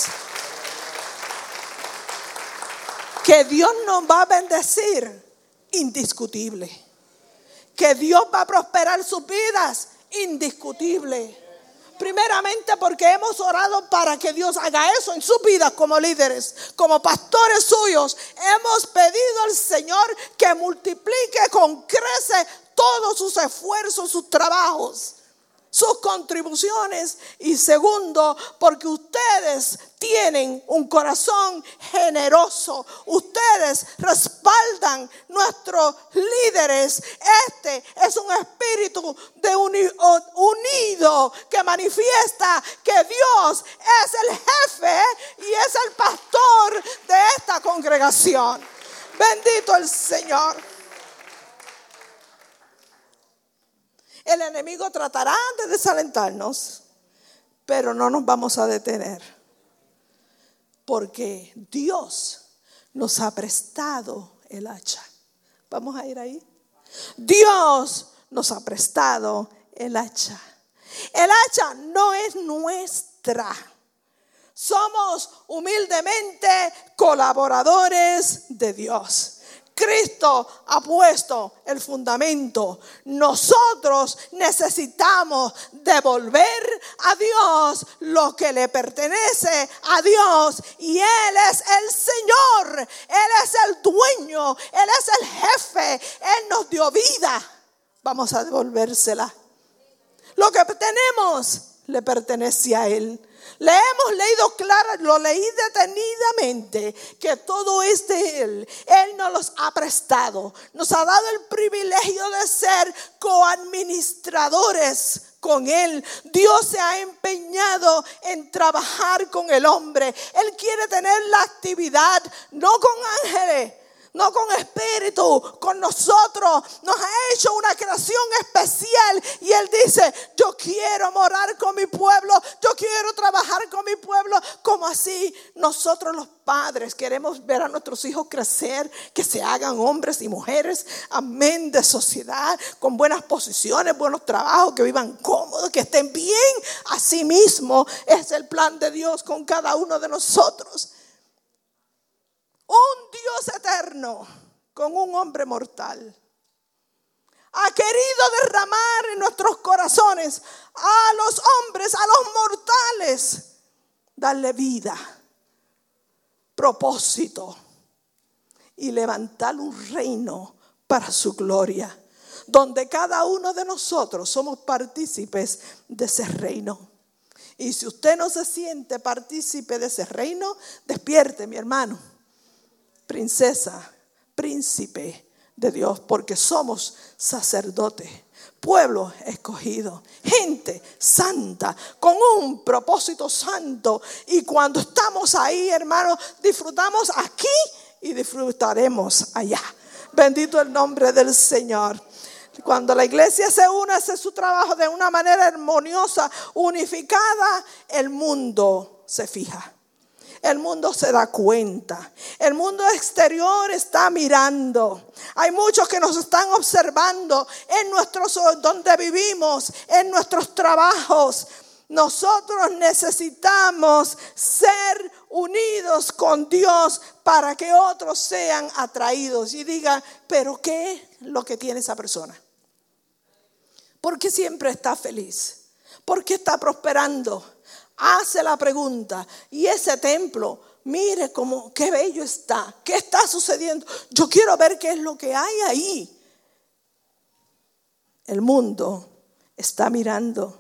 Que Dios nos va a bendecir, indiscutible. Que Dios va a prosperar sus vidas, indiscutible. Primeramente porque hemos orado para que Dios haga eso en sus vidas como líderes, como pastores suyos. Hemos pedido al Señor que multiplique con crece todos sus esfuerzos, sus trabajos, sus contribuciones. Y segundo, porque ustedes tienen un corazón generoso. Ustedes respaldan nuestros líderes. Este es un espíritu de uni- unido que manifiesta que Dios es el jefe y es el pastor de esta congregación. Bendito el Señor. El enemigo tratará de desalentarnos, pero no nos vamos a detener, porque Dios nos ha prestado el hacha. Vamos a ir ahí. Dios nos ha prestado el hacha. El hacha no es nuestra. Somos humildemente colaboradores de Dios. Cristo ha puesto el fundamento. Nosotros necesitamos devolver a Dios lo que le pertenece a Dios. Y Él es el Señor. Él es el dueño. Él es el jefe. Él nos dio vida. Vamos a devolvérsela. Lo que tenemos le pertenece a Él. Le hemos leído claro, lo leí detenidamente, que todo es de Él. Él nos los ha prestado. Nos ha dado el privilegio de ser coadministradores con Él. Dios se ha empeñado en trabajar con el hombre. Él quiere tener la actividad, no con ángeles, no con espíritu, con nosotros. Nos ha hecho una creación especial y Él dice: yo quiero morar con mi pueblo, yo quiero trabajar con mi pueblo. Como así nosotros los padres queremos ver a nuestros hijos crecer, que se hagan hombres y mujeres, amén, de sociedad, con buenas posiciones, buenos trabajos, que vivan cómodos, que estén bien. Así mismo es el plan de Dios con cada uno de nosotros. Un Dios eterno con un hombre mortal ha querido derramar en nuestros corazones a los hombres, a los mortales, darle vida, propósito y levantar un reino para su gloria, donde cada uno de nosotros somos partícipes de ese reino. Y si usted no se siente partícipe de ese reino, despierte, mi hermano, princesa, príncipe de Dios, porque somos sacerdotes, pueblo escogido, gente santa, con un propósito santo. Y cuando estamos ahí, hermanos, disfrutamos aquí y disfrutaremos allá. Bendito el nombre del Señor. Cuando la iglesia se une, hace su trabajo de una manera armoniosa, unificada, el mundo se fija. El mundo se da cuenta. El mundo exterior está mirando. Hay muchos que nos están observando en nuestros, donde vivimos, en nuestros trabajos. Nosotros necesitamos ser unidos con Dios para que otros sean atraídos y digan, pero ¿qué es lo que tiene esa persona? ¿Por qué siempre está feliz? ¿Por qué está prosperando? Hace la pregunta. Y ese templo, mire cómo, qué bello está. ¿Qué está sucediendo? Yo quiero ver qué es lo que hay ahí. El mundo está mirando.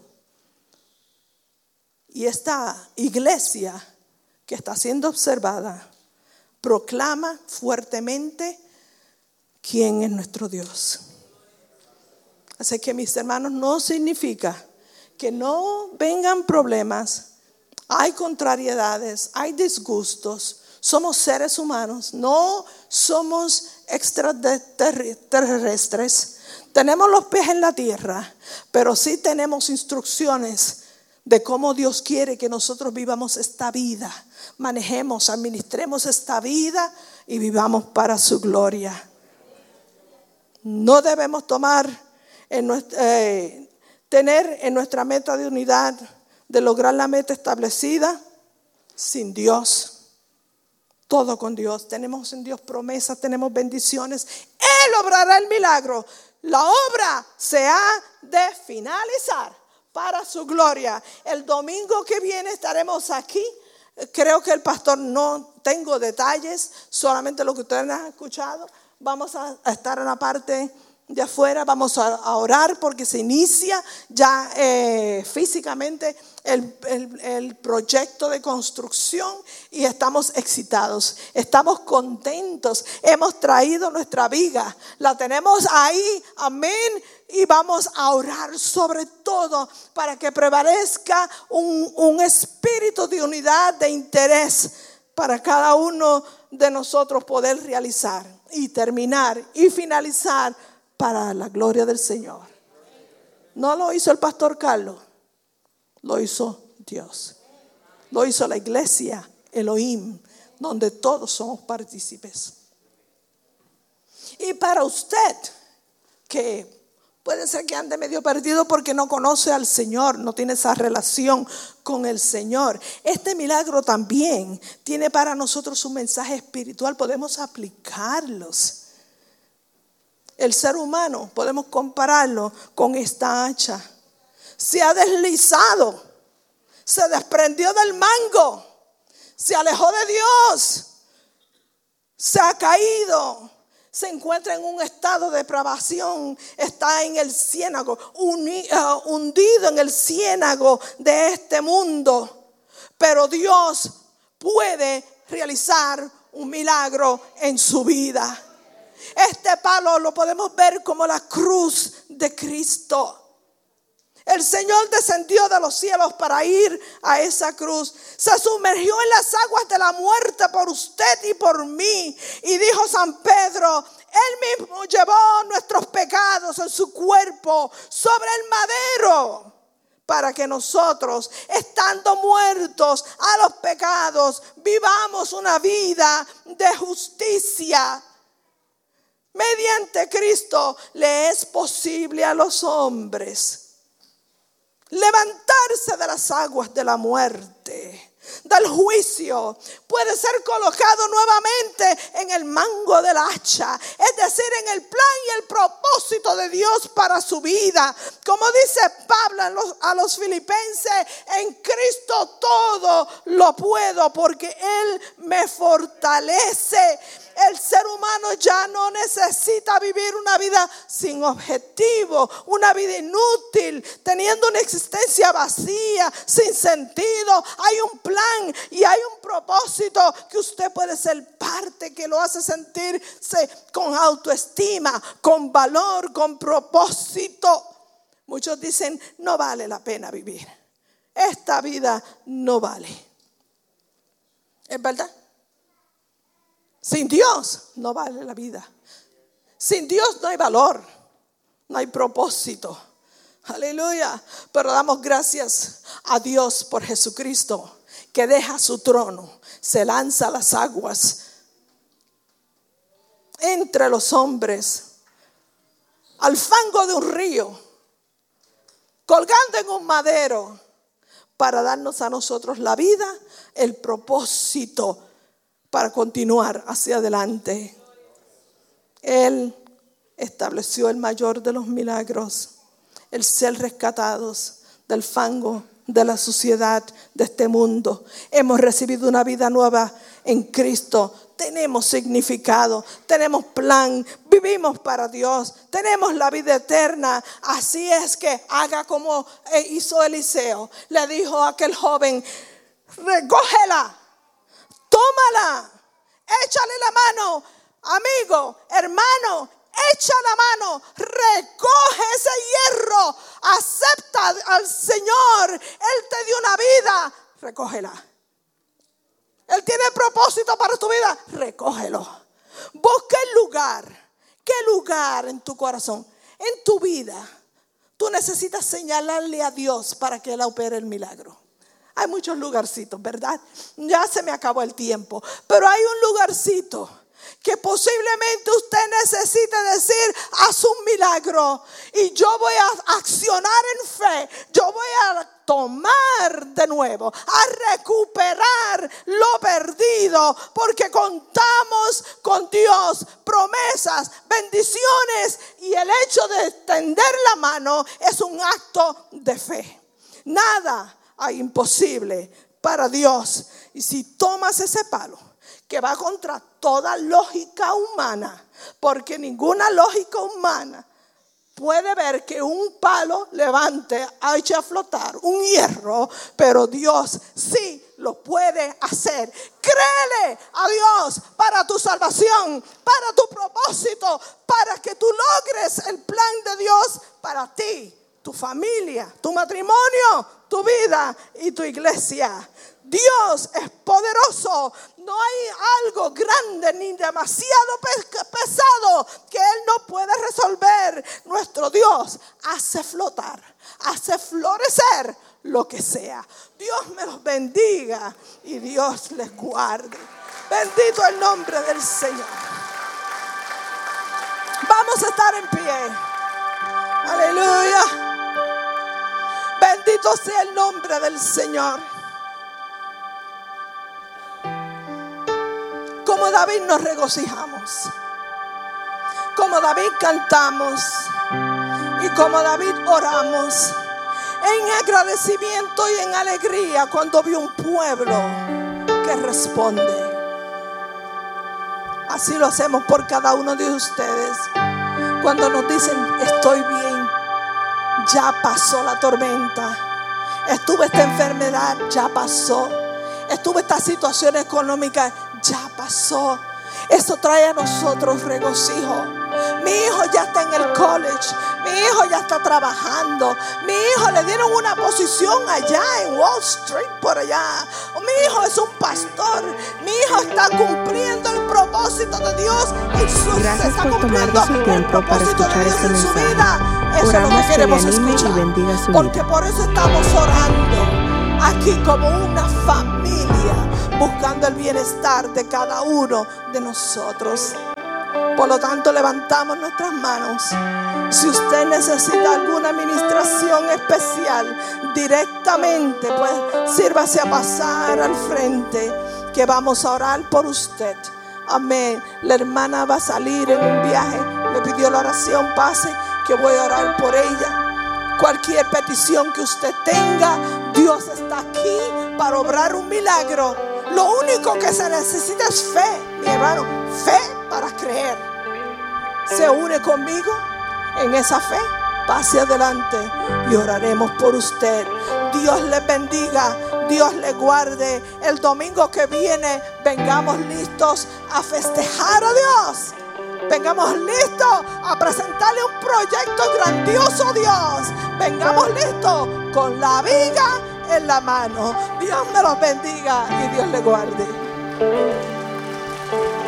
Y esta iglesia que está siendo observada proclama fuertemente quién es nuestro Dios. Así que, mis hermanos, no significa que no vengan problemas. Hay contrariedades, hay disgustos. Somos seres humanos, no somos extraterrestres. Tenemos los pies en la tierra, pero sí tenemos instrucciones de cómo Dios quiere que nosotros vivamos esta vida. Manejemos, administremos esta vida y vivamos para su gloria. No debemos tomar en nuestra, eh, tener en nuestra meta de unidad, de lograr la meta establecida, sin Dios. Todo con Dios. Tenemos en Dios promesas, tenemos bendiciones. Él obrará el milagro. La obra se ha de finalizar para su gloria. El domingo que viene estaremos aquí. Creo que el pastor, no tengo detalles, solamente lo que ustedes han escuchado. Vamos a, a estar en la parte de afuera, vamos a, a orar porque se inicia ya eh, físicamente el, el, el proyecto de construcción y estamos excitados, estamos contentos. Hemos traído nuestra viga, la tenemos ahí, amén. Y vamos a orar sobre todo para que prevalezca un, un espíritu de unidad, de interés para cada uno de nosotros poder realizar y terminar y finalizar para la gloria del Señor. No lo hizo el pastor Carlos, lo hizo Dios. Lo hizo la iglesia Elohim, donde todos somos partícipes. Y para usted, que puede ser que ande medio perdido porque no conoce al Señor, no tiene esa relación con el Señor, este milagro también tiene para nosotros un mensaje espiritual. Podemos aplicarlos. El ser humano, podemos compararlo con esta hacha. Se ha deslizado, se desprendió del mango, se alejó de Dios, se ha caído, se encuentra en un estado de depravación, está en el ciénago, uni, uh, hundido en el ciénago de este mundo. Pero Dios puede realizar un milagro en su vida. Este palo lo podemos ver como la cruz de Cristo. El Señor descendió de los cielos para ir a esa cruz. Se sumergió en las aguas de la muerte por usted y por mí. Y dijo San Pedro, Él mismo llevó nuestros pecados en su cuerpo sobre el madero, para que nosotros, estando muertos a los pecados, vivamos una vida de justicia. Mediante Cristo le es posible a los hombres levantarse de las aguas de la muerte, del juicio. Puede ser colocado nuevamente en el mango del hacha, es decir, en el plan y el propósito de Dios para su vida. Como dice Pablo a los, a los filipenses, en Cristo todo lo puedo porque Él me fortalece. El ser humano ya no necesita vivir una vida sin objetivo, una vida inútil, teniendo una existencia vacía, sin sentido. Hay un plan y hay un propósito que usted puede ser parte, que lo hace sentirse con autoestima, con valor, con propósito. Muchos dicen, no vale la pena vivir. Esta vida no vale. ¿Es verdad? Sin Dios no vale la vida. Sin Dios no hay valor. no hay propósito. Aleluya. Pero damos gracias a Dios por Jesucristo, que deja su trono, se lanza a las aguas entre los hombres, al fango de un río, colgando en un madero, para darnos a nosotros la vida, el propósito para continuar hacia adelante. Él estableció el mayor de los milagros, el ser rescatados del fango de la suciedad de este mundo. Hemos recibido una vida nueva en Cristo. Tenemos significado, tenemos plan, vivimos para Dios, tenemos la vida eterna. Así es que haga como hizo Eliseo. Le dijo a aquel joven: recógela, tómala, échale la mano, amigo, hermano, echa la mano, recoge ese hierro, acepta al Señor. Él te dio una vida, recógela. Él tiene propósito para tu vida, recógelo. Busca el lugar. ¿Qué lugar en tu corazón, en tu vida, tú necesitas señalarle a Dios para que Él opere el milagro? Hay muchos lugarcitos, ¿verdad? Ya se me acabó el tiempo, pero hay un lugarcito que posiblemente usted necesite decir: haz un milagro y yo voy a accionar en fe. Yo voy a tomar de nuevo, a recuperar lo perdido, porque contamos con Dios, promesas, bendiciones, y el hecho de extender la mano es un acto de fe. Nada hay imposible para Dios. Y si tomas ese palo que va contra toda lógica humana, porque ninguna lógica humana puede ver que un palo levante, eche a flotar un hierro, pero Dios sí lo puede hacer. Créele a Dios para tu salvación, para tu propósito, para que tú logres el plan de Dios para ti, tu familia, tu matrimonio, tu vida y tu iglesia. Dios es poderoso. No hay algo grande ni demasiado pesado que Él no puede resolver. Nuestro Dios hace flotar, hace florecer lo que sea. Dios me los bendiga y Dios les guarde. Bendito el nombre del Señor. Vamos a estar en pie. Aleluya. Bendito sea el nombre del Señor. Como David nos regocijamos, como David cantamos y como David oramos en agradecimiento y en alegría cuando vio un pueblo que responde. Así lo hacemos por cada uno de ustedes. Cuando nos dicen: estoy bien, ya pasó la tormenta, estuvo esta enfermedad, ya pasó, estuvo esta situación económica, ya pasó. Eso trae a nosotros regocijo. Mi hijo ya está en el college, mi hijo ya está trabajando, mi hijo le dieron una posición allá en Wall Street, por allá. Mi hijo es un pastor, mi hijo está cumpliendo el propósito de Dios y su, Gracias está por cumpliendo tomarse su el tiempo para propósito de escuchar Dios este en su mensaje. vida. Eso Oramos es lo que queremos que le anime escuchar, y bendiga su porque vida. por eso estamos orando aquí como una familia, buscando el bienestar de cada uno de nosotros. Por lo tanto, levantamos nuestras manos. Si usted necesita alguna administración especial directamente, pues sírvase a pasar al frente, que vamos a orar por usted. Amén. La hermana va a salir en un viaje, me pidió la oración, pase, que voy a orar por ella. Cualquier petición que usted tenga, Dios está aquí para obrar un milagro. Lo único que se necesita es fe, mi hermano, fe para creer. Se une conmigo en esa fe, pase adelante y oraremos por usted. Dios les bendiga, Dios les guarde. El domingo que viene vengamos listos a festejar a Dios. Vengamos listos a presentarle un proyecto grandioso a Dios. Vengamos listos con la viga en la mano. Dios me los bendiga y Dios les guarde.